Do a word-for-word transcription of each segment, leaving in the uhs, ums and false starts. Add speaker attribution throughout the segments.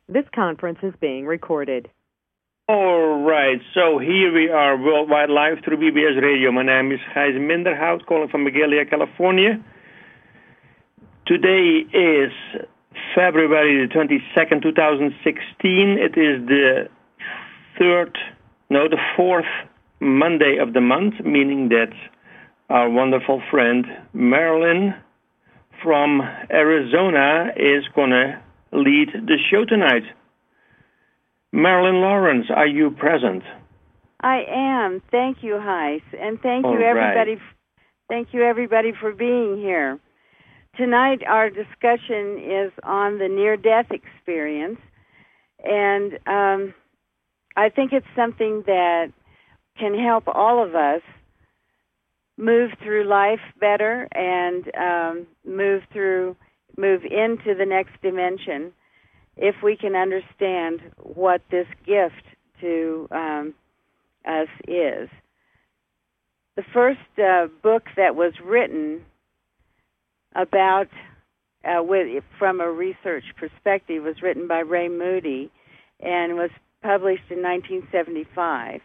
Speaker 1: This conference is being recorded.
Speaker 2: All right, so here we are worldwide live through B B S Radio. My name is Gijs Minderhout, calling from Magalia, California. Today is February the twenty-second, two thousand sixteen. It is the third, no, the fourth Monday of the month, meaning that our wonderful friend Marilyn from Arizona is going to lead the show tonight. Marilyn Lawrence, are you present?
Speaker 3: I am. Thank you, Heis, and thank
Speaker 2: All
Speaker 3: you everybody.
Speaker 2: right.
Speaker 3: Thank you everybody for being here. Tonight, our discussion is on the near-death experience, and um, I think it's something that can help all of us move through life better and um, move through, move into the next dimension if we can understand what this gift to um, us is. The first uh, book that was written about, uh, with, from a research perspective, was written by Ray Moody and was published in nineteen seventy-five.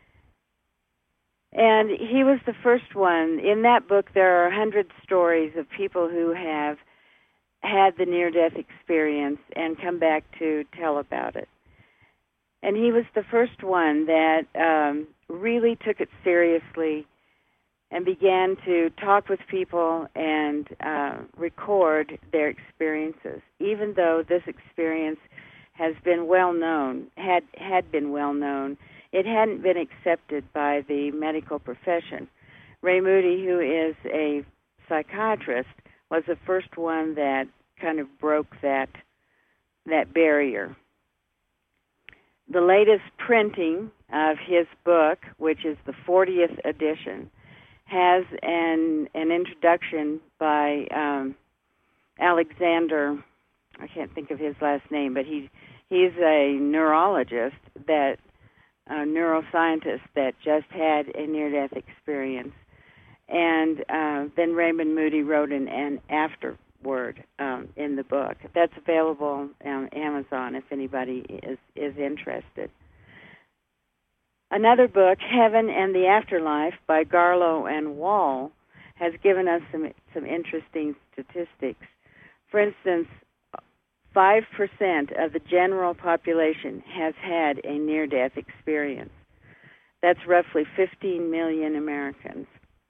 Speaker 3: And he was the first one. In that book, there are a hundred stories of people who have had the near-death experience and come back to tell about it. And he was the first one that um, really took it seriously and began to talk with people and uh, record their experiences, even though this experience has been well known, had, had been well known. It hadn't been accepted by the medical profession. Ray Moody, who is a psychiatrist, was the first one that kind of broke that that barrier. The latest printing of his book, which is the fortieth edition, has an an introduction by um, Alexander. I can't think of his last name, but he he's a neurologist that a neuroscientist that just had a near-death experience. And uh, then Raymond Moody wrote an, an afterword um, in the book. That's available on Amazon if anybody is, is interested. Another book, Heaven and the Afterlife, by Garlow and Wall, has given us some, some interesting statistics. For instance, five percent of the general population has had a near-death experience. That's roughly fifteen million Americans.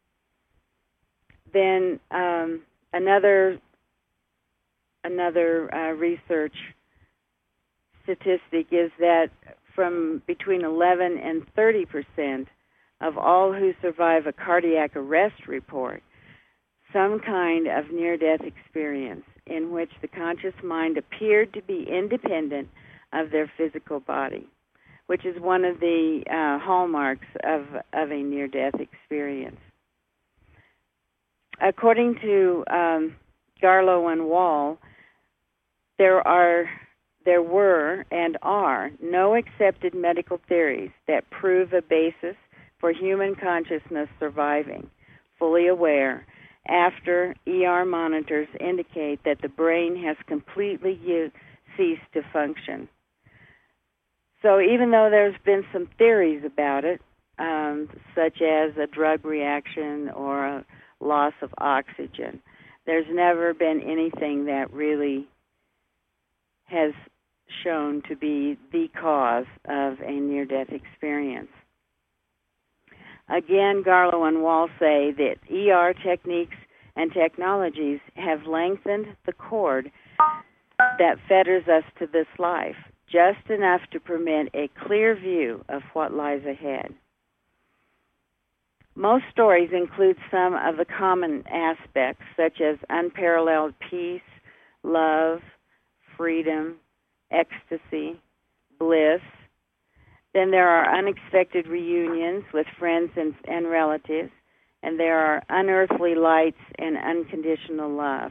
Speaker 3: Then um, another another uh, research statistic is that from between eleven and thirty percent of all who survive a cardiac arrest report some kind of near-death experience in which the conscious mind appeared to be independent of their physical body, which is one of the uh, hallmarks of, of a near-death experience. According to um, Garlow and Wall, there are, there were and are no accepted medical theories that prove a basis for human consciousness surviving, fully aware, after E R monitors indicate that the brain has completely u- ceased to function. So even though there's been some theories about it, um, such as a drug reaction or a loss of oxygen, there's never been anything that really has shown to be the cause of a near-death experience. Again, Garlow and Wall say that E R techniques and technologies have lengthened the cord that fetters us to this life, just enough to permit a clear view of what lies ahead. Most stories include some of the common aspects, such as unparalleled peace, love, freedom, ecstasy, bliss. Then there are unexpected reunions with friends and, and relatives, and there are unearthly lights and unconditional love.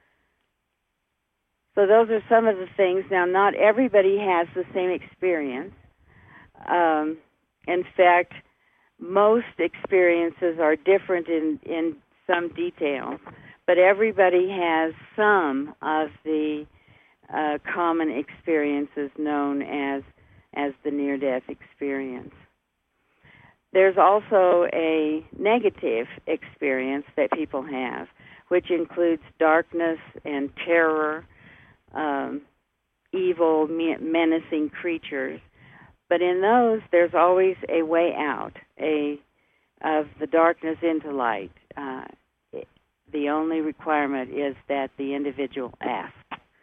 Speaker 3: So those are some of the things. Now, not everybody has the same experience. Um, in fact, most experiences are different in, in some detail, but everybody has some of the uh, common experiences known as as the near-death experience. There's also a negative experience that people have, which includes darkness and terror, um, evil, menacing creatures. But in those, there's always a way out, a of the darkness into light. Uh, the only requirement is that the individual asks.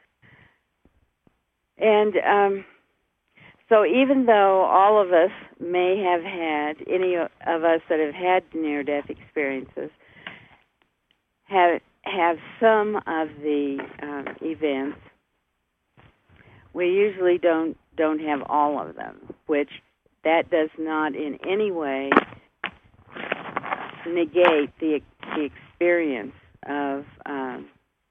Speaker 3: And um, so even though all of us may have had, any of us that have had near-death experiences, have have some of the um, events, we usually don't don't have all of them, which that does not in any way negate the, the experience of um,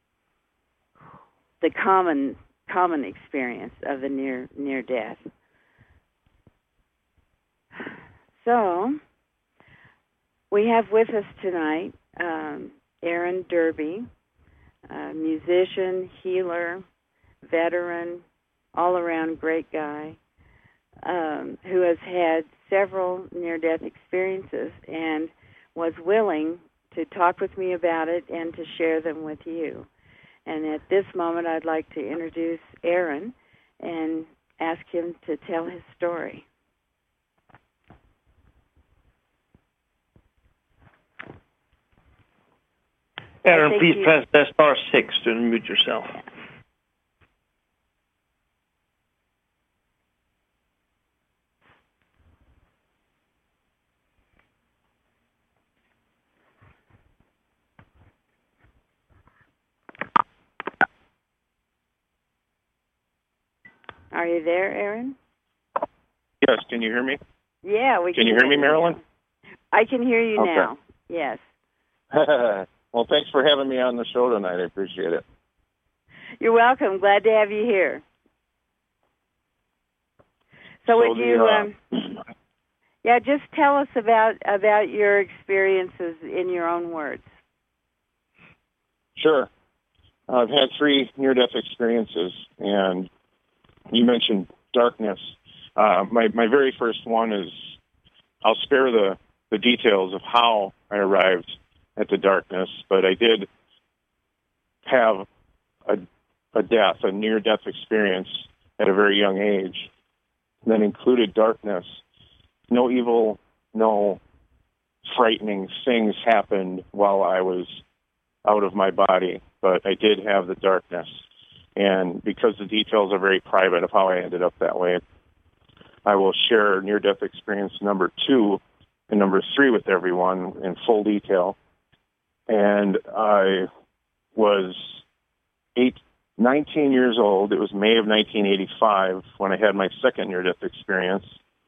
Speaker 3: the common common experience of the near near death. So we have with us tonight um, Aaron Derby, a musician, healer, veteran, all-around great guy, um, who has had several near-death experiences and was willing to talk with me about it and to share them with you. And at this moment, I'd like to introduce Aaron and ask him to tell his story.
Speaker 2: Aaron, please you... press the star six to unmute yourself.
Speaker 3: Yeah. Are you there, Aaron?
Speaker 4: Yes. Can you hear me?
Speaker 3: Yeah, we can.
Speaker 4: Can you hear me, Marilyn?
Speaker 3: I can hear you
Speaker 4: okay.
Speaker 3: now. Yes.
Speaker 4: Well, thanks for having me on the show tonight. I appreciate it.
Speaker 3: You're welcome. Glad to have you here. So,
Speaker 4: so
Speaker 3: would
Speaker 4: the,
Speaker 3: you,
Speaker 4: uh,
Speaker 3: um, yeah, just tell us about about your experiences in your own words.
Speaker 4: Sure. I've had three near-death experiences, and you mentioned darkness. Uh, my my very first one is, I'll spare the, the details of how I arrived at the darkness, but I did have a, a death, a near-death experience at a very young age that included darkness. No evil, no frightening things happened while I was out of my body, but I did have the darkness. And because the details are very private of how I ended up that way, I will share near-death experience number two and number three with everyone in full detail. And I was eight, nineteen years old. It was May of nineteen eighty-five when I had my second near-death experience.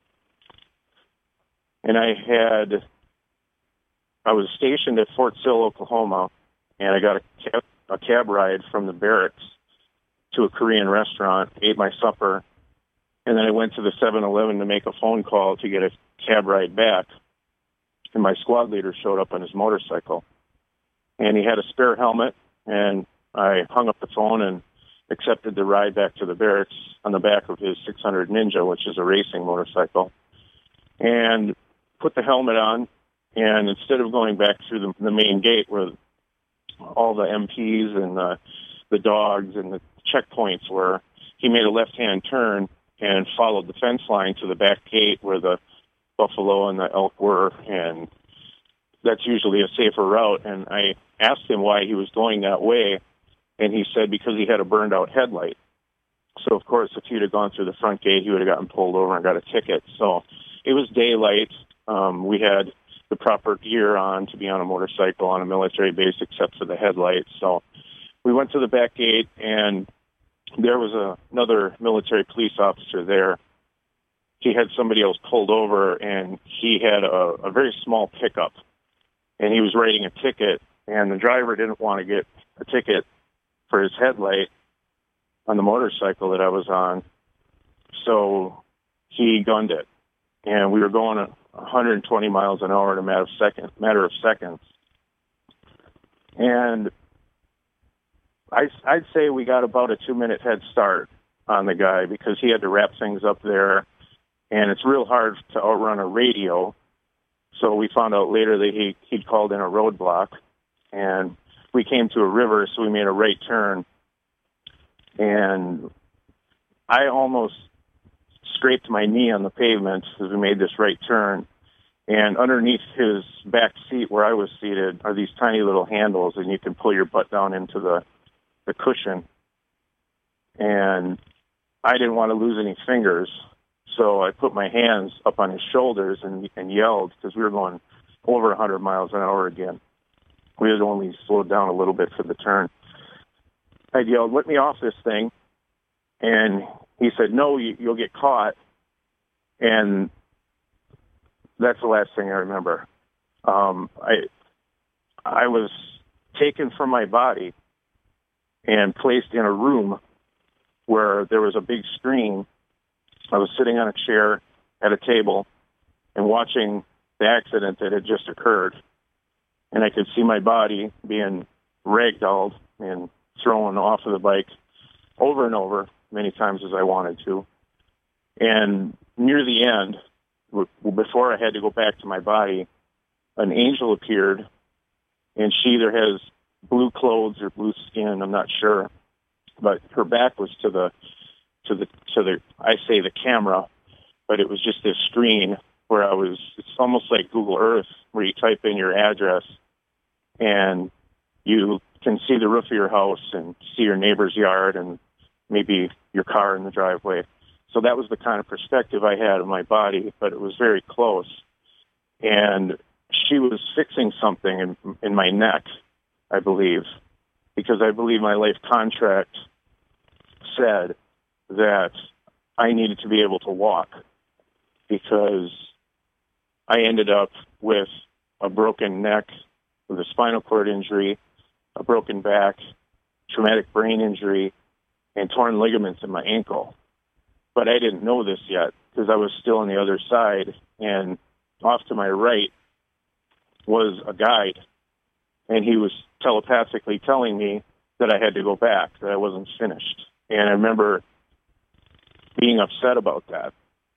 Speaker 4: And I had, I was stationed at Fort Sill, Oklahoma, and I got a cab, a cab ride from the barracks to a Korean restaurant, ate my supper, and then I went to the seven eleven to make a phone call to get a cab ride back. And my squad leader showed up on his motorcycle. And he had a spare helmet, and I hung up the phone and accepted the ride back to the barracks on the back of his six hundred Ninja, which is a racing motorcycle, and put the helmet on. And instead of going back through the, the main gate where all the M Ps and the, the dogs and the checkpoints were, he made a left-hand turn and followed the fence line to the back gate where the buffalo and the elk were, and that's usually a safer route. And I asked him why he was going that way, and he said because he had a burned-out headlight. So, of course, if he'd have gone through the front gate, he would have gotten pulled over and got a ticket. So it was daylight. Um, we had the proper gear on to be on a motorcycle on a military base except for the headlights. So we went to the back gate, and there was a, another military police officer there. He had somebody else pulled over, and he had a, a very small pickup, and he was writing a ticket, and the driver didn't want to get a ticket for his headlight on the motorcycle that I was on, so he gunned it, and we were going at one hundred twenty miles an hour in a matter of, second, matter of seconds. And I, I'd say we got about a two-minute head start on the guy because he had to wrap things up there, and it's real hard to outrun a radio. So we found out later that he, he'd called in a roadblock, and we came to a river, so we made a right turn, and I almost scraped my knee on the pavement as we made this right turn. And underneath his back seat where I was seated are these tiny little handles, and you can pull your butt down into the, the cushion. And I didn't want to lose any fingers, so I put my hands up on his shoulders and, and yelled because we were going over one hundred miles an hour again. We had only slowed down a little bit for the turn. I yelled, "Let me off this thing." And he said, "No, you, you'll get caught." And that's the last thing I remember. Um, I I was taken from my body and placed in a room where there was a big screen. I was sitting on a chair at a table and watching the accident that had just occurred. And I could see my body being ragdolled and thrown off of the bike over and over, many times as I wanted to. And near the end, before I had to go back to my body, an angel appeared, and she either has blue clothes or blue skin, I'm not sure, but her back was to the, to the, to the, I say the camera, but it was just this screen where I was, it's almost like Google Earth, where you type in your address, and you can see the roof of your house and see your neighbor's yard and maybe your car in the driveway. So that was the kind of perspective I had of my body, but it was very close. And she was fixing something in, in my neck, I believe, because I believe my life contract said that I needed to be able to walk, because I ended up with a broken neck, with a spinal cord injury, a broken back, traumatic brain injury, and torn ligaments in my ankle. But I didn't know this yet because I was still on the other side, and off to my right was a guide, and he was telepathically telling me that I had to go back, that I wasn't finished. And I remember being upset about that.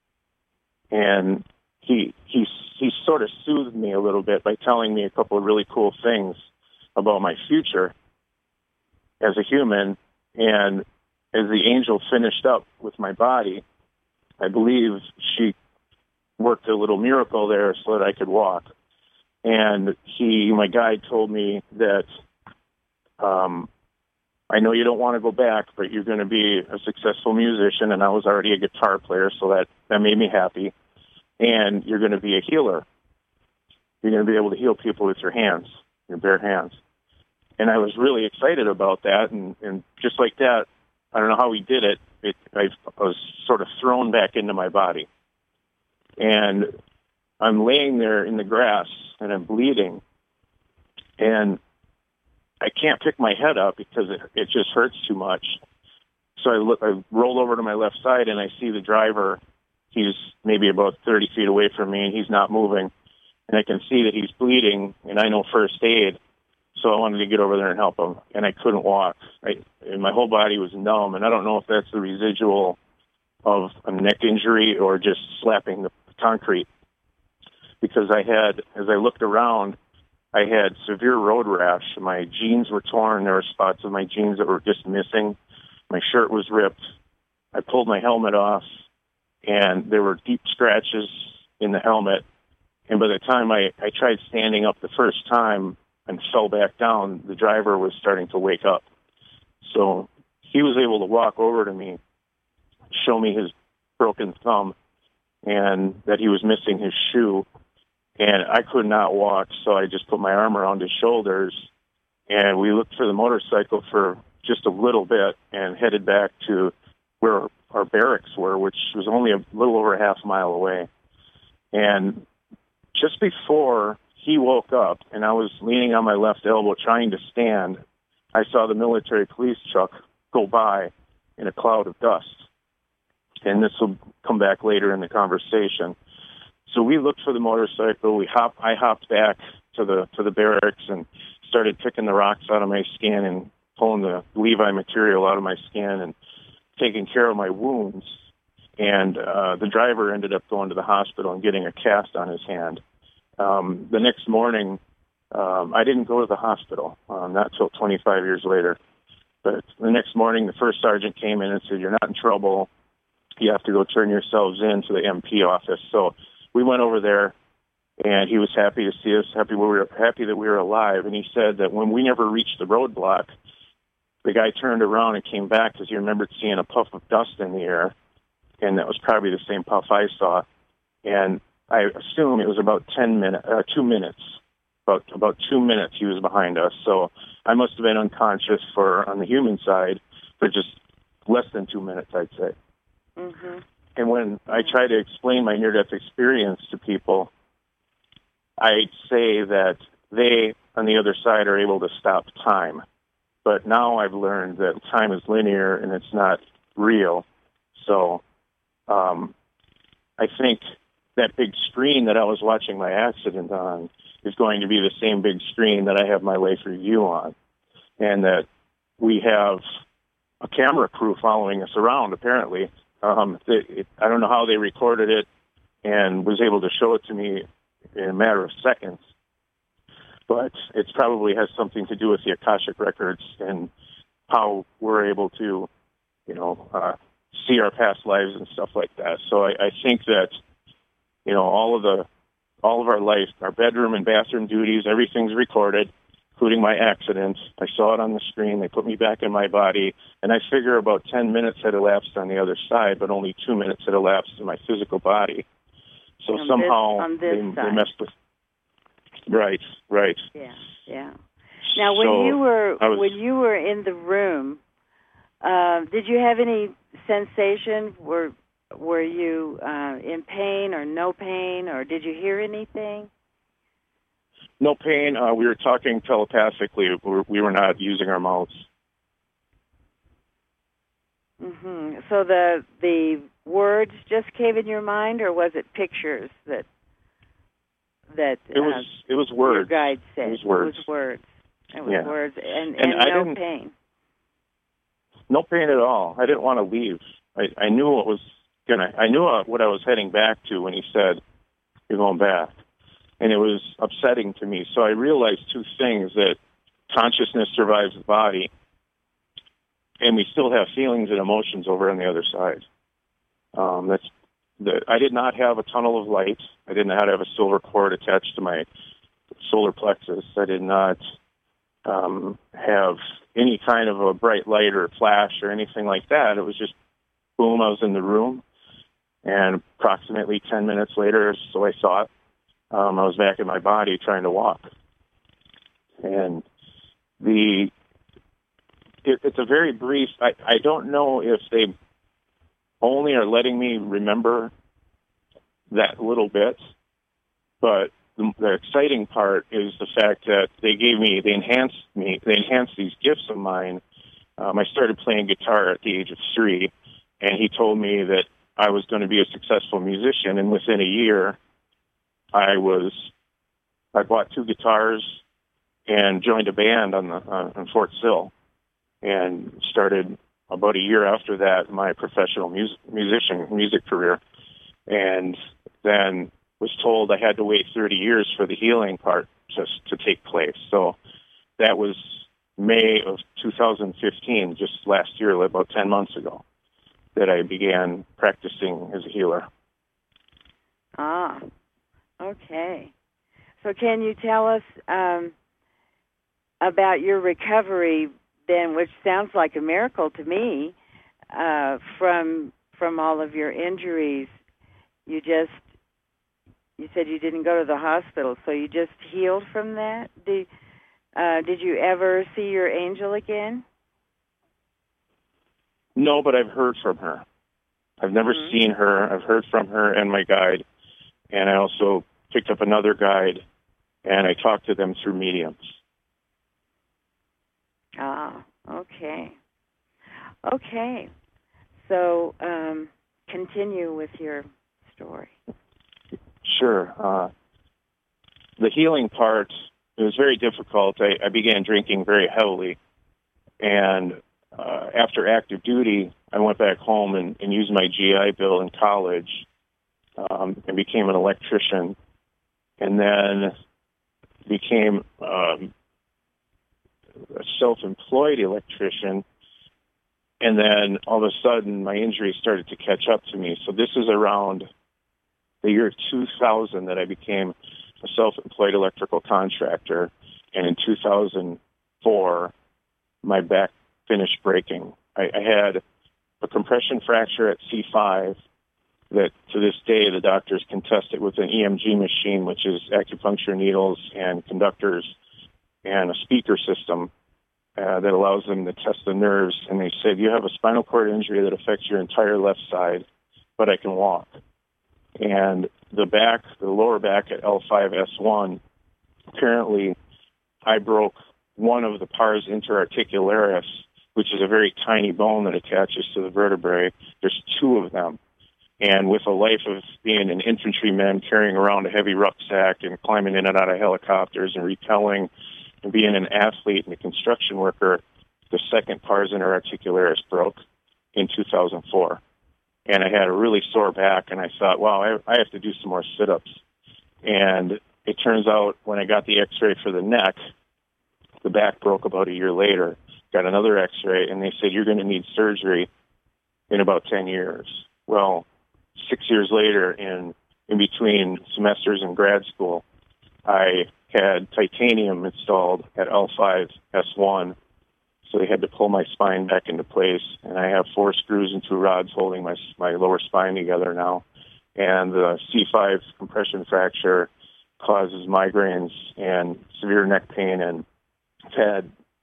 Speaker 4: And he he he sort of soothed me a little bit by telling me a couple of really cool things about my future as a human. And as the angel finished up with my body, I believe she worked a little miracle there so that I could walk. And he, my guide, told me that um, I know you don't want to go back, but you're going to be a successful musician, and I was already a guitar player, so that, that made me happy. And you're going to be a healer. You're going to be able to heal people with your hands, your bare hands. And I was really excited about that, and, and just like that, I don't know how he did it, it I was sort of thrown back into my body. And I'm laying there in the grass, and I'm bleeding, and I can't pick my head up because it, it just hurts too much. So I, look, I roll over to my left side, and I see the driver. He's maybe about thirty feet away from me, and he's not moving. And I can see that he's bleeding, and I know first aid. So I wanted to get over there and help him, and I couldn't walk. I, and my whole body was numb, and I don't know if that's the residual of a neck injury or just slapping the concrete. Because I had, as I looked around, I had severe road rash. My jeans were torn. There were spots of my jeans that were just missing. My shirt was ripped. I pulled my helmet off, and there were deep scratches in the helmet. And by the time I, I tried standing up the first time and fell back down, the driver was starting to wake up. So he was able to walk over to me, show me his broken thumb, and that he was missing his shoe. And I could not walk, so I just put my arm around his shoulders, and we looked for the motorcycle for just a little bit and headed back to where our barracks were, which was only a little over a half mile away. And just before he woke up, and I was leaning on my left elbow trying to stand, I saw the military police truck go by in a cloud of dust. And this will come back later in the conversation. So we looked for the motorcycle. We hop. I hopped back to the to the barracks and started picking the rocks out of my skin and pulling the Levi material out of my skin and taking care of my wounds. And uh, the driver ended up going to the hospital and getting a cast on his hand. Um, the next morning, um, I didn't go to the hospital, um, not till twenty-five years later. But the next morning, the first sergeant came in and said, "You're not in trouble. You have to go turn yourselves in to the M P office." So we went over there, and he was happy to see us, happy we were happy that we were alive. And he said that when we never reached the roadblock, the guy turned around and came back because he remembered seeing a puff of dust in the air. And that was probably the same puff I saw. And I assume it was about ten minutes, uh, two minutes, about about two minutes he was behind us. So I must have been unconscious for, on the human side, for just less than two minutes, I'd say.
Speaker 3: Mm-hmm.
Speaker 4: And when I try to explain my near-death experience to people, I'd say that they, on the other side, are able to stop time. But now I've learned that time is linear and it's not real. So Um, I think that big screen that I was watching my accident on is going to be the same big screen that I have my life review on, and that we have a camera crew following us around, apparently. Um, it, it, I don't know how they recorded it and was able to show it to me in a matter of seconds, but it probably has something to do with the Akashic records and how we're able to, you know, uh, see our past lives and stuff like that. So I, I think that, you know, all of the, all of our life, our bedroom and bathroom duties, everything's recorded, including my accident. I saw it on the screen. They put me back in my body, and I figure about ten minutes had elapsed on the other side, but only two minutes had elapsed in my physical body. So
Speaker 3: on
Speaker 4: somehow
Speaker 3: this, on this
Speaker 4: they,
Speaker 3: side.
Speaker 4: they messed with. Right, right.
Speaker 3: Yeah, yeah. Now, when
Speaker 4: so
Speaker 3: you were
Speaker 4: was,
Speaker 3: when you were in the room, uh, did you have any sensation? Were were you uh, in pain or no pain, or did you hear anything?
Speaker 4: No pain. Uh, we were talking telepathically. We were, we were not using our mouths.
Speaker 3: Mm-hmm. So the the words just came in your mind, or was it pictures that that
Speaker 4: it was?
Speaker 3: Uh,
Speaker 4: it was words.
Speaker 3: Your guide said
Speaker 4: it was words.
Speaker 3: It was words. It was
Speaker 4: yeah.
Speaker 3: words, and,
Speaker 4: and,
Speaker 3: and
Speaker 4: I
Speaker 3: no
Speaker 4: didn't,
Speaker 3: pain.
Speaker 4: No pain at all. I didn't want to leave. I, I knew what was gonna. I knew what I was heading back to when he said, "You're going back," and it was upsetting to me. So I realized two things: that consciousness survives the body, and we still have feelings and emotions over on the other side. Um, that's the. I did not have a tunnel of light. I did not have a silver cord attached to my solar plexus. I did not um, have any kind of a bright light or flash or anything like that. It was just, boom, I was in the room, and approximately ten minutes later, so I thought, um, I was back in my body trying to walk. And the it, it's a very brief, I, I don't know if they only are letting me remember that little bit, but the, the exciting part is the fact that they gave me, they enhanced me, they enhanced these gifts of mine. Um, I started playing guitar at the age of three, and he told me that I was going to be a successful musician, and within a year, I was, I bought two guitars and joined a band on the uh, on Fort Sill, and started about a year after that my professional music, musician music career, and then was told I had to wait thirty years for the healing part just to take place. So that was May of two thousand fifteen, just last year, about ten months ago, that I began practicing as a healer.
Speaker 3: Ah, okay. So can you tell us um, about your recovery then, which sounds like a miracle to me, uh, from from all of your injuries? You just, you said you didn't go to the hospital, so you just healed from that? Did, uh, did you ever see your angel again?
Speaker 4: No, but I've heard from her. I've never
Speaker 3: Mm-hmm.
Speaker 4: seen her. I've heard from her and my guide, and I also picked up another guide, and I talked to them through mediums.
Speaker 3: Ah, okay. Okay. So um, continue with your story.
Speaker 4: Sure. Uh, the healing part, it was very difficult. I, I began drinking very heavily, And uh, after active duty, I went back home and, and used my G I Bill in college um, and became an electrician, and then became um, a self-employed electrician. And then all of a sudden, my injuries started to catch up to me. So this is around the year two thousand that I became a self-employed electrical contractor. And in two thousand four, my back finished breaking. I, I had a compression fracture at C five that to this day the doctors can test it with an E M G machine, which is acupuncture needles and conductors and a speaker system uh, that allows them to test the nerves. And they said, you have a spinal cord injury that affects your entire left side, but I can walk. And the back, the lower back at L five S one, apparently I broke one of the pars interarticularis, which is a very tiny bone that attaches to the vertebrae. There's two of them. And with a life of being an infantryman, carrying around a heavy rucksack and climbing in and out of helicopters and rappelling, and being an athlete and a construction worker, the second pars interarticularis broke in two thousand four. And I had a really sore back, and I thought, wow, I, I have to do some more sit-ups. And it turns out when I got the x-ray for the neck, the back broke about a year later. Got another x-ray, and they said, you're going to need surgery in about ten years. Well, six years later, in, in between semesters in grad school, I had titanium installed at L five S one, so they had to pull my spine back into place, and I have four screws and two rods holding my my lower spine together now. And the C five compression fracture causes migraines and severe neck pain, and I've had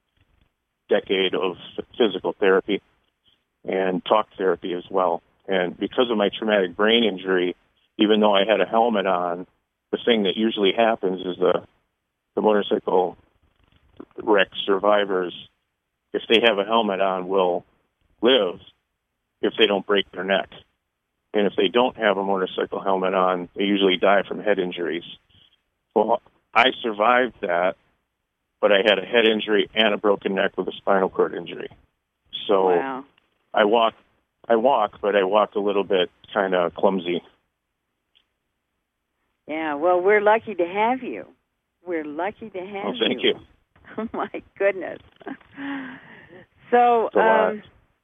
Speaker 4: a decade of physical therapy and talk therapy as well. And because of my traumatic brain injury, even though I had a helmet on, the thing that usually happens is the, the motorcycle wreck survivors, if they have a helmet on, will live if they don't break their neck. And if they don't have a motorcycle helmet on, they usually die from head injuries. Well, I survived that, but I had a head injury and a broken neck with a spinal cord injury. So
Speaker 3: wow.
Speaker 4: I walk, I walk, but I walk a little bit kind of clumsy.
Speaker 3: Yeah, well, we're lucky to have you. We're lucky to have
Speaker 4: well, thank
Speaker 3: you.
Speaker 4: you.
Speaker 3: Oh, my goodness. So, um,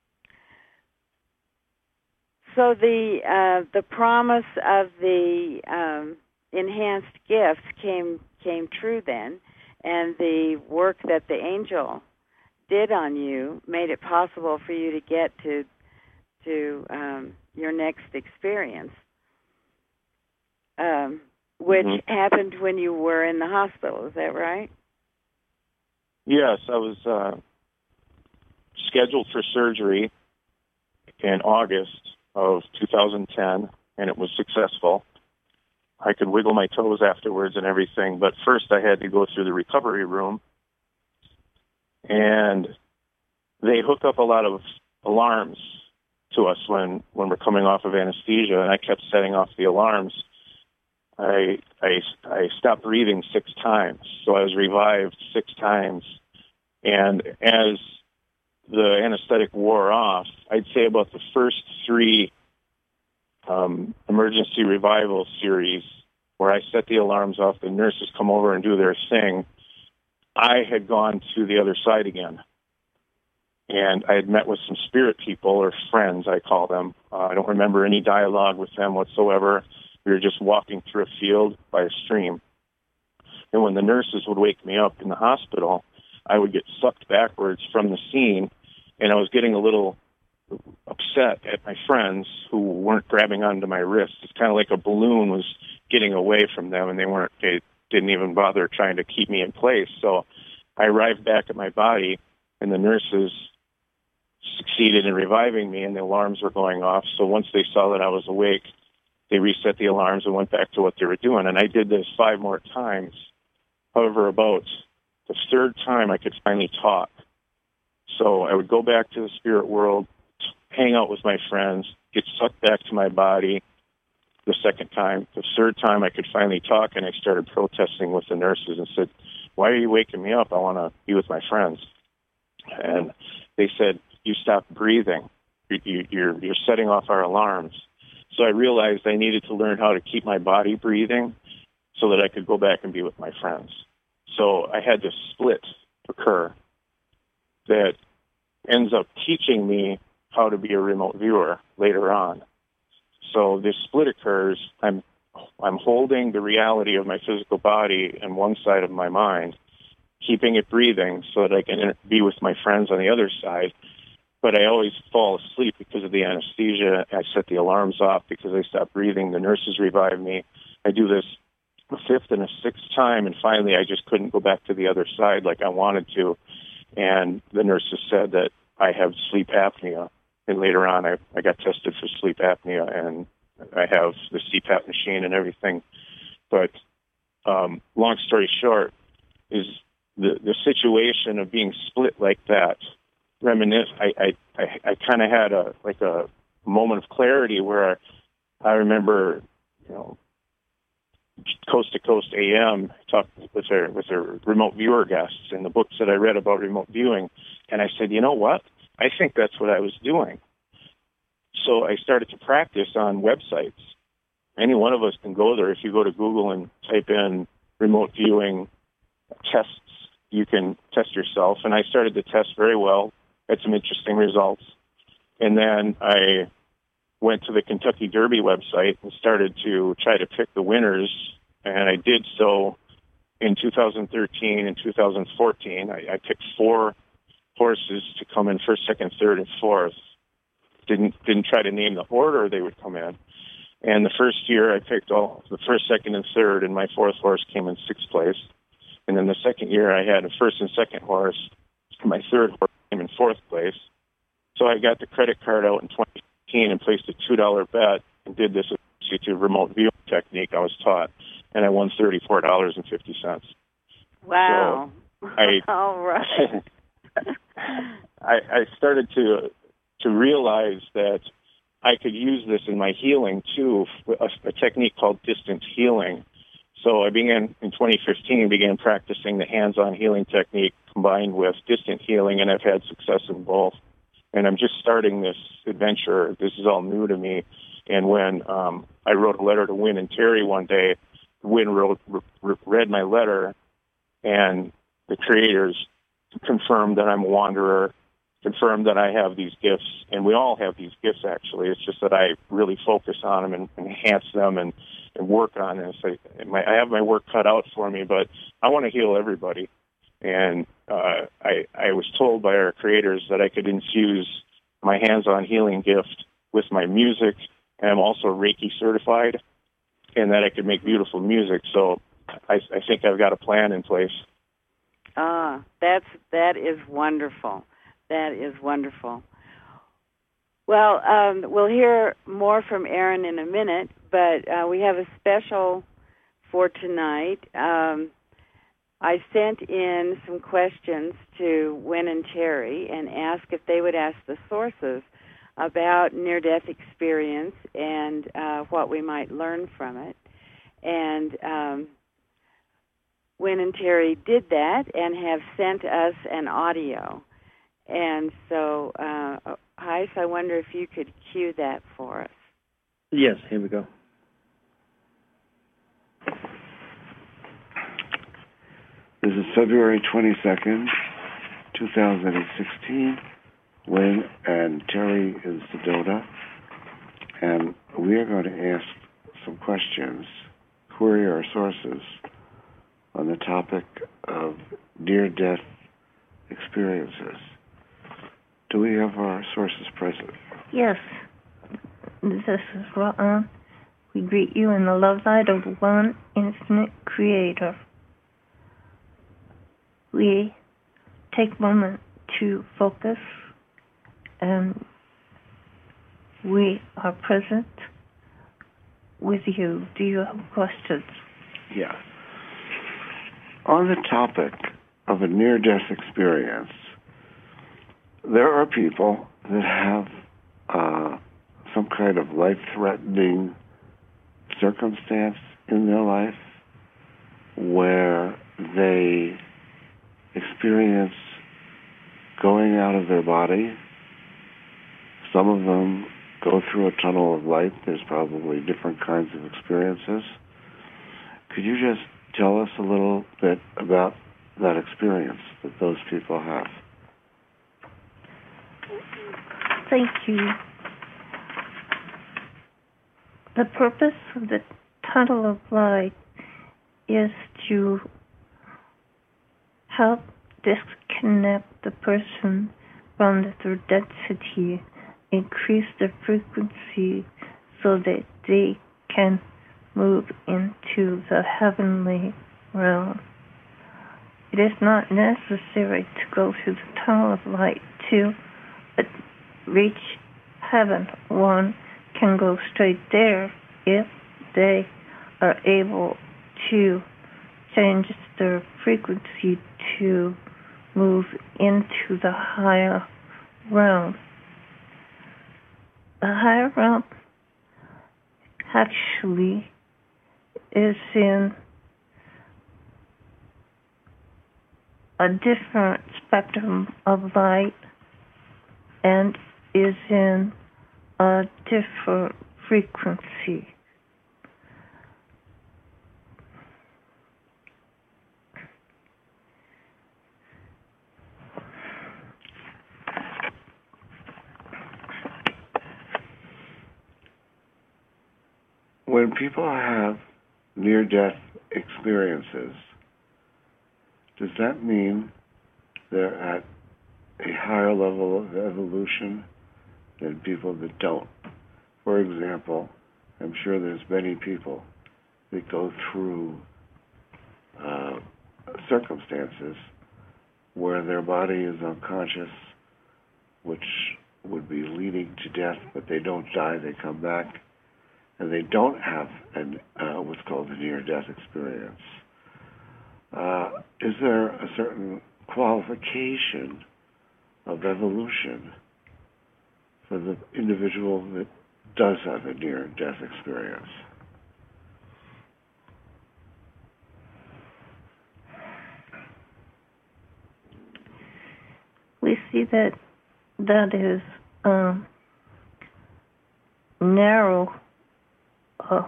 Speaker 3: so the uh, the promise of the um, enhanced gifts came came true then, and the work that the angel did on you made it possible for you to get to to um, your next experience, um, which mm-hmm. happened when you were in the hospital. Is that right?
Speaker 4: Yes, I was uh, scheduled for surgery in August of two thousand ten, and it was successful. I could wiggle my toes afterwards and everything, but first I had to go through the recovery room, and they hook up a lot of alarms to us when, when we're coming off of anesthesia, and I kept setting off the alarms. I, I, I stopped breathing six times, so I was revived six times. And as the anesthetic wore off, I'd say about the first three um, emergency revival series where I set the alarms off, the nurses come over and do their thing, I had gone to the other side again. And I had met with some spirit people, or friends, I call them. Uh, I don't remember any dialogue with them whatsoever. We were just walking through a field by a stream. And when the nurses would wake me up in the hospital, I would get sucked backwards from the scene, and I was getting a little upset at my friends who weren't grabbing onto my wrist. It's kind of like a balloon was getting away from them, and they weren't, they didn't even bother trying to keep me in place. So I arrived back at my body, and the nurses succeeded in reviving me, and the alarms were going off. So once they saw that I was awake, they reset the alarms and went back to what they were doing. And I did this five more times. However, about the third time, I could finally talk. So I would go back to the spirit world, hang out with my friends, get sucked back to my body the second time. The third time, I could finally talk, and I started protesting with the nurses and said, why are you waking me up? I want to be with my friends. And they said, you stopped breathing. You, you're, you're setting off our alarms. So I realized I needed to learn how to keep my body breathing so that I could go back and be with my friends. So I had this split occur that ends up teaching me how to be a remote viewer later on. So this split occurs. I'm I'm holding the reality of my physical body in one side of my mind, keeping it breathing so that I can be with my friends on the other side. But I always fall asleep because of the anesthesia. I set the alarms off because I stopped breathing. The nurses revive me. I do this a fifth and a sixth time, and finally I just couldn't go back to the other side like I wanted to. And the nurses said that I have sleep apnea. And later on, I, I got tested for sleep apnea, and I have the C PAP machine and everything. But um, long story short, is the, the situation of being split like that. Reminisce. I I, I, I kind of had a like a moment of clarity where I, I remember, you know, Coast to Coast A M talked with their with their remote viewer guests and the books that I read about remote viewing, and I said, you know what? I think that's what I was doing. So I started to practice on websites. Any one of us can go there. If you go to Google and type in remote viewing tests, you can test yourself. And I started to test very well, had some interesting results. And then I went to the Kentucky Derby website and started to try to pick the winners. And I did so in two thousand thirteen and two thousand fourteen. I, I picked four horses to come in first, second, third, and fourth. Didn't didn't try to name the order they would come in. And the first year I picked all the first, second, and third, and my fourth horse came in sixth place. And then the second year I had a first and second horse. My third horse came in fourth place. So I got the credit card out in twenty fifteen and placed a two dollar bet and did this to remote viewing technique I was taught. And I won thirty-four dollars and fifty cents.
Speaker 3: Wow.
Speaker 4: So I,
Speaker 3: all right.
Speaker 4: I, I started to to realize that I could use this in my healing too, a, a technique called distance healing. So I began in twenty fifteen, began practicing the hands-on healing technique combined with distant healing, and I've had success in both. And I'm just starting this adventure. This is all new to me. And when um, I wrote a letter to Win and Terry one day, Win wrote, re- read my letter, and the creators confirmed that I'm a wanderer, confirmed that I have these gifts, and we all have these gifts, actually. It's just that I really focus on them and, and enhance them and, and work on this. I, my, I have my work cut out for me, but I want to heal everybody. And uh, I, I was told by our creators that I could infuse my hands-on healing gift with my music, and I'm also Reiki certified, and that I could make beautiful music. So I, I think I've got a plan in place.
Speaker 3: Ah, that's that is wonderful. That is wonderful. Well, um, we'll hear more from Aaron in a minute, but uh, we have a special for tonight. Um, I sent in some questions to Win and Terry and asked if they would ask the sources about near-death experience and uh, what we might learn from it. And um, Win and Terry did that and have sent us an audio. And so, uh, Heis, I wonder if you could cue that for us.
Speaker 2: Yes, here we go.
Speaker 5: This is February twenty-second, two thousand sixteen. Win and Terry is Sedona. And we are going to ask some questions, query our sources on the topic of near-death experiences. Do we have our sources present?
Speaker 6: Yes. This is Ra'an. We greet you in the love light of the one infinite creator. We take a moment to focus, and we are present with you. Do you have questions?
Speaker 5: Yeah. On the topic of a near-death experience, there are people that have uh, some kind of life-threatening circumstance in their life where they experience going out of their body. Some of them go through a tunnel of light. There's probably different kinds of experiences. Could you just tell us a little bit about that experience that those people have?
Speaker 6: Thank you. The purpose of the tunnel of light is to help disconnect the person from their density, increase their frequency so that they can move into the heavenly realm. It is not necessary to go through the tunnel of light to reach heaven. One can go straight there if they are able to change their frequency to move into the higher realm. The higher realm actually is in a different spectrum of light and is in a different frequency.
Speaker 5: When people have near-death experiences, does that mean they're at a higher level of evolution than people that don't? For example, I'm sure there's many people that go through uh, circumstances where their body is unconscious, which would be leading to death, but they don't die, they come back, and they don't have an, uh, what's called a near-death experience. Uh, is there a certain qualification of evolution for the individual that does have a near-death experience?
Speaker 6: We see that that is um, narrow uh,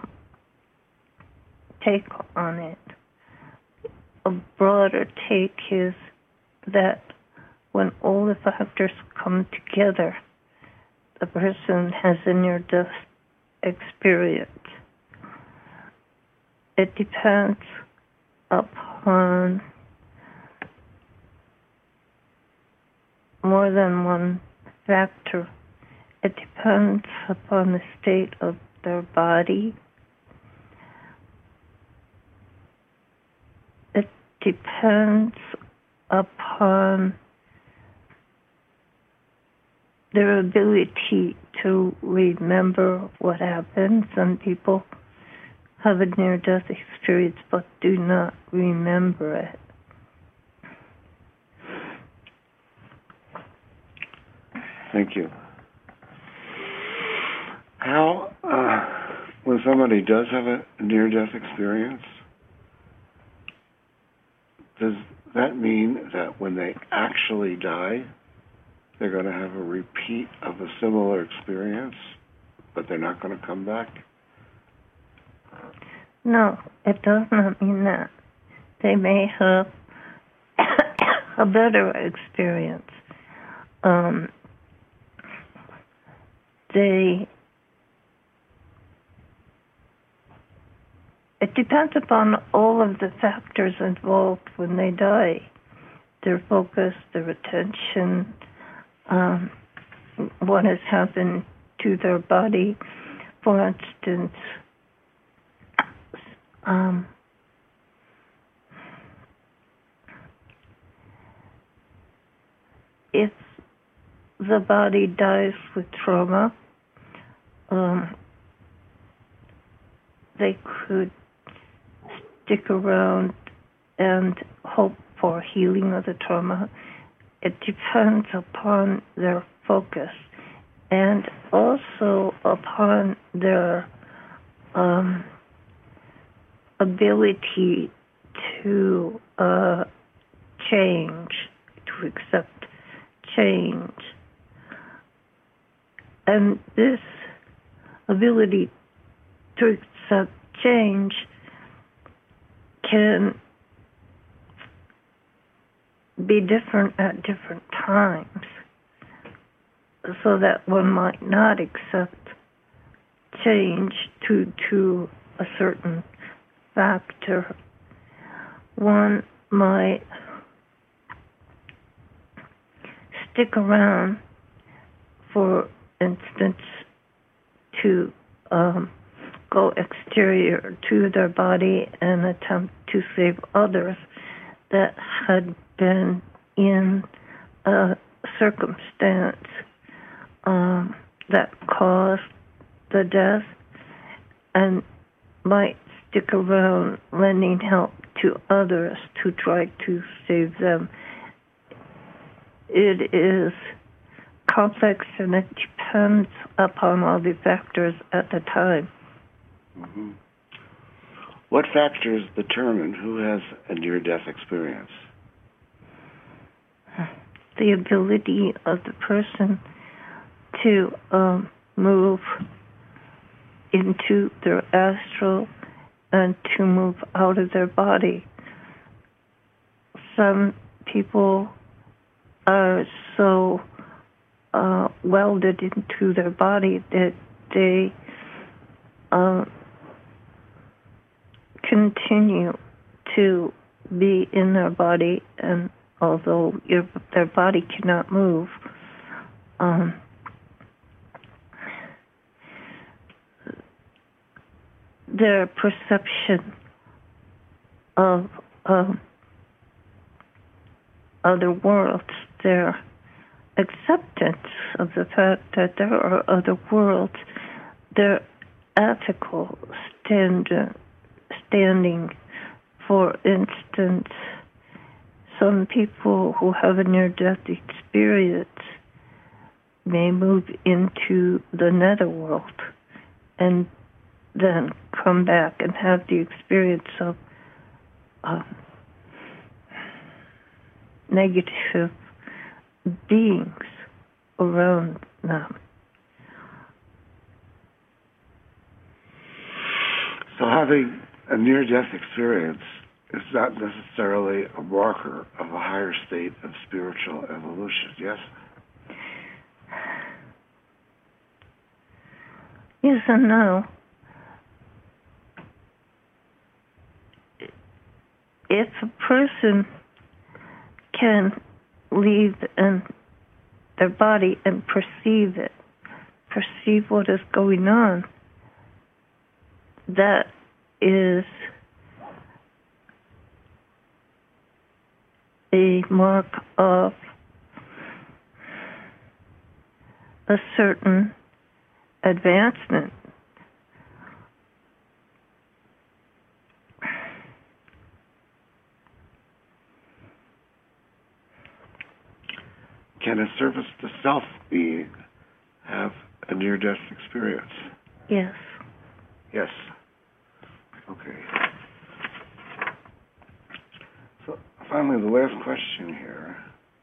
Speaker 6: take on it. A broader take is that when all the factors come together, the person has a near-death experience. It depends upon more than one factor. It depends upon the state of their body. It depends upon their ability to remember what happened. Some people have a near-death experience but do not remember it.
Speaker 5: Thank you. How, uh, when somebody does have a near-death experience, does that mean that when they actually die, they're going to have a repeat of a similar experience, but they're not going to come back?
Speaker 6: No, it does not mean that. They may have a better experience. Um, they, it depends upon all of the factors involved when they die. Their focus, their attention, um, what has happened to their body. For instance, um, if the body dies with trauma, um, they could stick around and hope for healing of the trauma. It depends upon their focus and also upon their um, ability to uh, change, to accept change. And this ability to accept change can be different at different times, so that one might not accept change due to a certain factor. One might stick around, for instance, to um, go exterior to their body and attempt to save others that had been in a circumstance um, that caused the death, and might stick around lending help to others to try to save them. It is complex, and it depends upon all the factors at the time.
Speaker 5: Mm-hmm. What factors determine who has a near-death experience?
Speaker 6: The ability of the person to um, move into their astral and to move out of their body. Some people are so uh, welded into their body that they uh, continue to be in their body, and although your, their body cannot move, um, their perception of um, other worlds, their acceptance of the fact that there are other worlds, their ethical stand, standing. For instance, some people who have a near-death experience may move into the netherworld and then come back and have the experience of um, negative beings around them.
Speaker 5: So having a near-death experience is not necessarily a marker of a higher state of spiritual evolution, yes?
Speaker 6: Yes and no. If a person can leave in their body and perceive it, perceive what is going on, that is a mark of a certain advancement.
Speaker 5: Can a service to self being have a near-death experience?
Speaker 6: Yes.
Speaker 5: Yes. Okay. So finally, the last question here,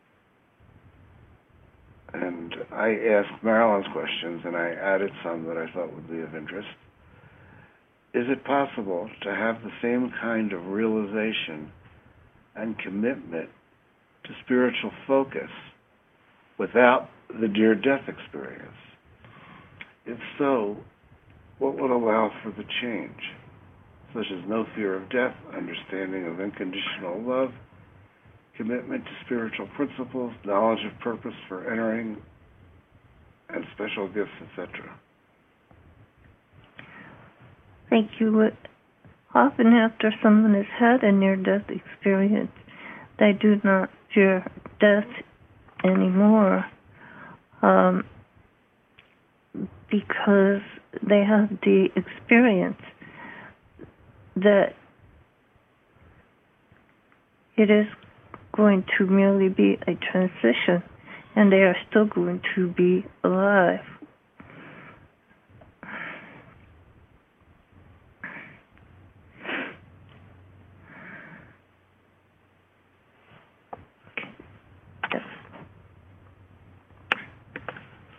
Speaker 5: and I asked Marilyn's questions, and I added some that I thought would be of interest. Is it possible to have the same kind of realization and commitment to spiritual focus without the near-death experience? If so, what would allow for the change, such as no fear of death, understanding of unconditional love, commitment to spiritual principles, knowledge of purpose for entering, and special gifts, et cetera?
Speaker 6: Thank you. Often after someone has had a near-death experience, they do not fear death anymore, um, because they have the experience that it is going to merely be a transition, and they are still going to be alive.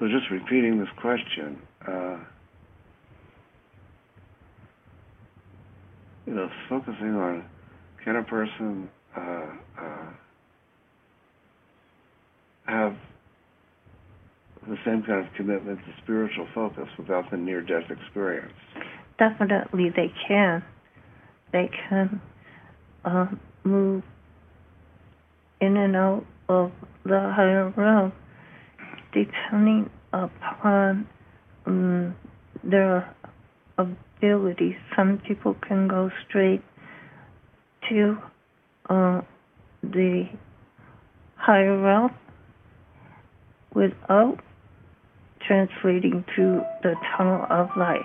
Speaker 5: So just repeating this question, uh, you know, focusing on, can a person uh, uh, have the same kind of commitment to spiritual focus without the near-death experience?
Speaker 6: Definitely they can. They can uh, move in and out of the higher realm depending upon um, their abilities. Some people can go straight to uh, the higher realm without translating through the tunnel of light.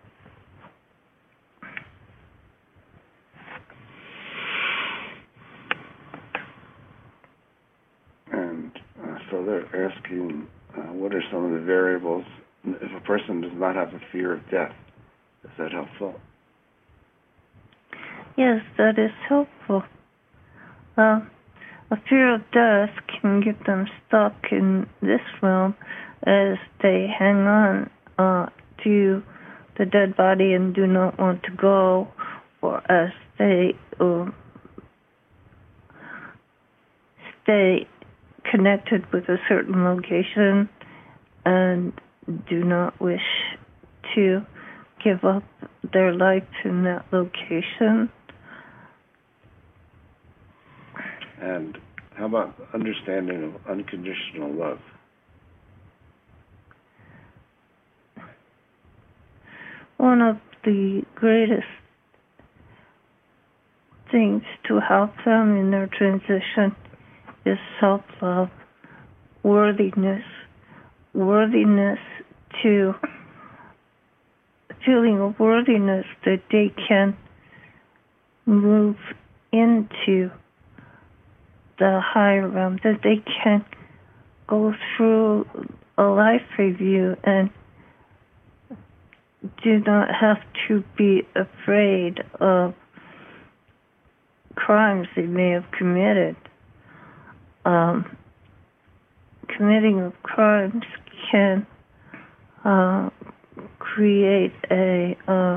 Speaker 5: And uh, so they're asking, uh, what are some of the variables if a person does not have a fear of death? Is that helpful?
Speaker 6: Yes, that is helpful. Uh, a fear of death can get them stuck in this realm as they hang on uh, to the dead body and do not want to go, or as they uh, stay connected with a certain location and do not wish to give up their life in that location.
Speaker 5: And how about understanding of unconditional love?
Speaker 6: One of the greatest things to help them in their transition is self-love, worthiness, worthiness to feeling of worthiness that they can move into the higher realm, that they can go through a life review and do not have to be afraid of crimes they may have committed. Um, committing of crimes can uh, create a uh,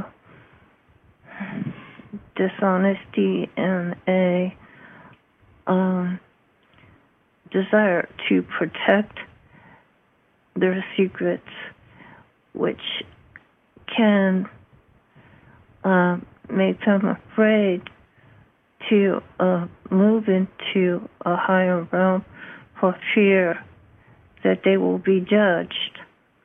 Speaker 6: dishonesty and a um, desire to protect their secrets, which can uh, make them afraid to uh, move into a higher realm for fear that they will be judged.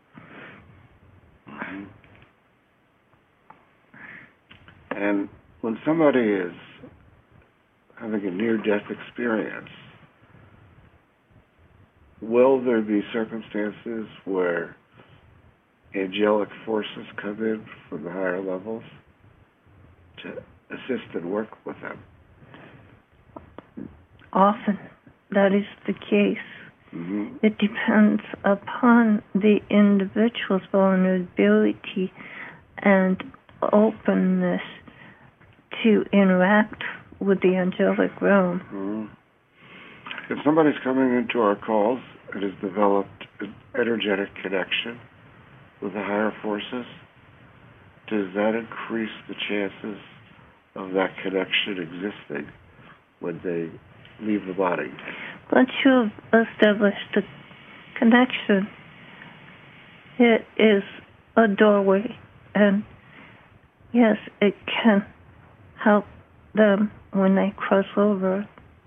Speaker 5: And when somebody is having a near-death experience, will there be circumstances where angelic forces come in from the higher levels to assist and work with them?
Speaker 6: Often that is the case.
Speaker 5: Mm-hmm.
Speaker 6: It depends upon the individual's vulnerability and openness to interact with the angelic realm.
Speaker 5: Mm-hmm. If somebody's coming into our calls and has developed an energetic connection with the higher forces, does that increase the chances of that connection existing when they leave the body?
Speaker 6: Once you've established a connection, it is a doorway, and yes, it can help them when they cross over.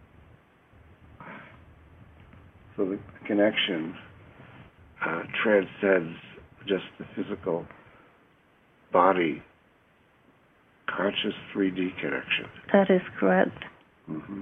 Speaker 5: So the connection uh, transcends just the physical body, conscious three D connection.
Speaker 6: That is correct.
Speaker 5: Mm-hmm.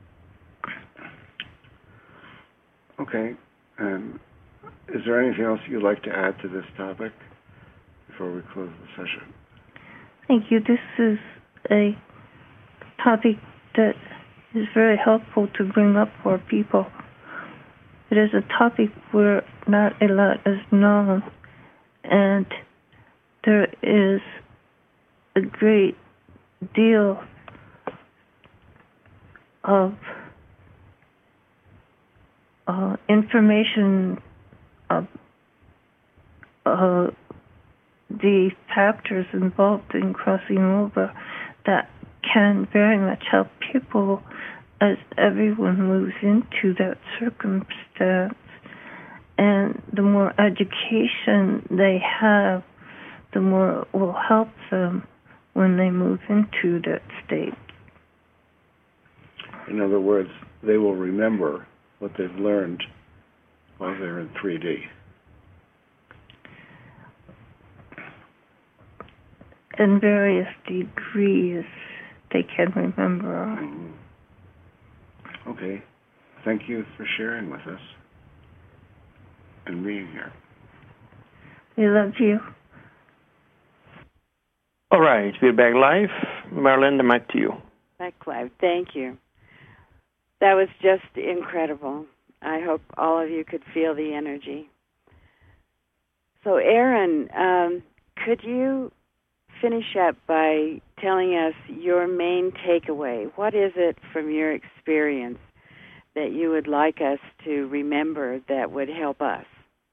Speaker 5: Okay. And is there anything else you'd like to add to this topic before we close the session?
Speaker 6: Thank you. This is a topic that is very helpful to bring up for people. It is a topic where not a lot is known, and there is a great deal of uh, information uh, uh, the factors involved in crossing over that can very much help people as everyone moves into that circumstance. And the more education they have, the more it will help them when they move into that state.
Speaker 5: In other words, they will remember what they've learned while they're in three D.
Speaker 6: In various degrees, they can remember.
Speaker 5: Mm-hmm. Okay. Thank you for sharing with us and being here.
Speaker 6: We love you.
Speaker 2: All right, we're back live. Marilyn, the mic to you.
Speaker 3: Back live. Thank you. That was just incredible. I hope all of you could feel the energy. So, Aaron, um, could you finish up by telling us your main takeaway? What is it from your experience that you would like us to remember that would help us?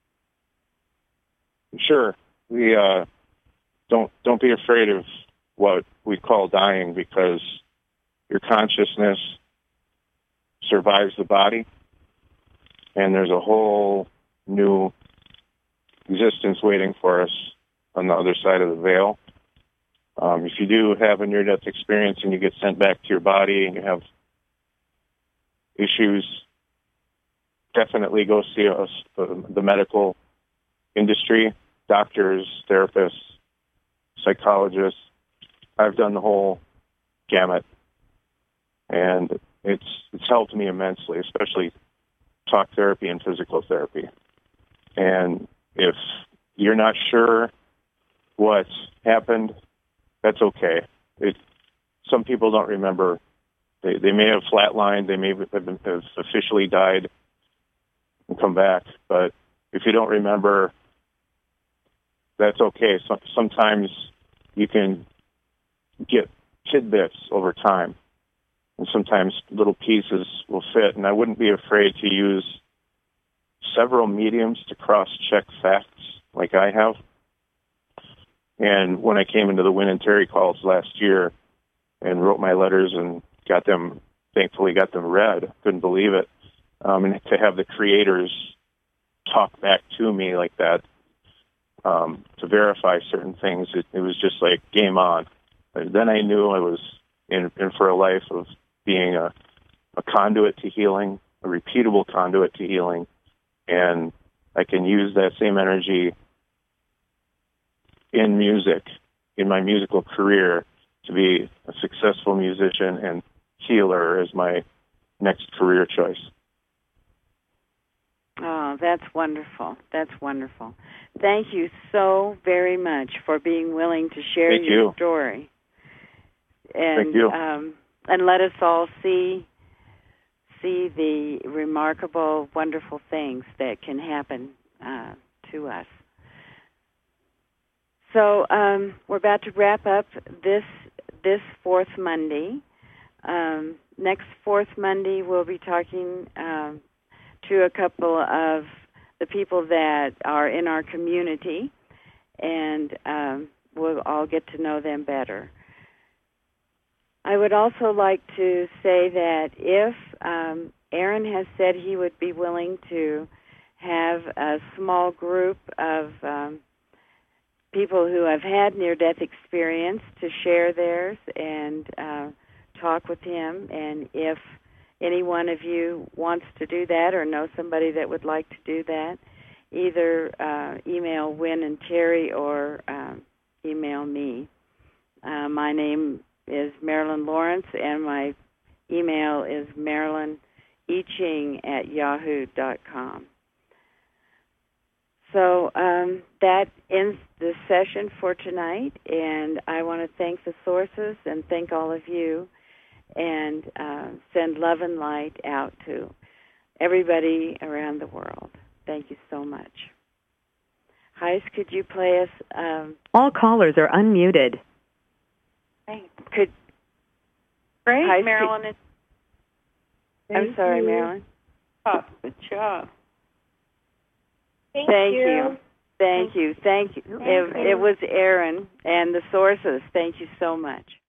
Speaker 4: Sure. We uh, don't don't be afraid of what we call dying, because your consciousness survives the body, and there's a whole new existence waiting for us on the other side of the veil. Um, if you do have a near-death experience and you get sent back to your body and you have issues, definitely go see us, the, the medical industry, doctors, therapists, psychologists. I've done the whole gamut, and it's it's helped me immensely, especially talk therapy and physical therapy. And if you're not sure what happened, that's okay. It, some people don't remember. They they may have flatlined. They may have, been, have officially died and come back. But if you don't remember, that's okay. So, sometimes you can get tidbits over time, and sometimes little pieces will fit. And I wouldn't be afraid to use several mediums to cross-check facts like I have. And when I came into the Wynn and Terry calls last year and wrote my letters and got them, thankfully got them read, couldn't believe it. Um, and to have the creators talk back to me like that, um, to verify certain things, it, it was just like game on. And then I knew I was in, in for a life of being a, a conduit to healing, a repeatable conduit to healing. And I can use that same energy in music, in my musical career, to be a successful musician and healer as my next career choice.
Speaker 3: Oh, that's wonderful. That's wonderful. Thank you so very much for being willing to share
Speaker 4: Thank
Speaker 3: your
Speaker 4: you.
Speaker 3: story. And,
Speaker 4: Thank you.
Speaker 3: Um, and let us all see see the remarkable, wonderful things that can happen uh, to us. So um, we're about to wrap up this this fourth Monday. Um, next fourth Monday, we'll be talking um, to a couple of the people that are in our community, and um, we'll all get to know them better. I would also like to say that if um, Aaron has said he would be willing to have a small group of um, people who have had near-death experience to share theirs and uh, talk with him. And if any one of you wants to do that or know somebody that would like to do that, either uh, email Wynn and Terry or um, email me. Uh, my name is Marilyn Lawrence, and my email is marilyn e ching at yahoo dot com. So um, that ends the session for tonight, and I want to thank the sources and thank all of you, and uh, send love and light out to everybody around the world. Thank you so much. Heis, could you play us? Um,
Speaker 1: all callers are unmuted.
Speaker 3: Thanks. Could
Speaker 7: Great,
Speaker 3: Heis,
Speaker 7: Marilyn.
Speaker 3: Could,
Speaker 7: Thank
Speaker 3: I'm sorry,
Speaker 7: you.
Speaker 3: Marilyn.
Speaker 7: Oh, good job. Thank,
Speaker 3: Thank
Speaker 7: you.
Speaker 3: you. Thank you. Thank you.
Speaker 6: Thank
Speaker 3: It,
Speaker 6: you.
Speaker 3: it was Aaron and the sources. Thank you so much.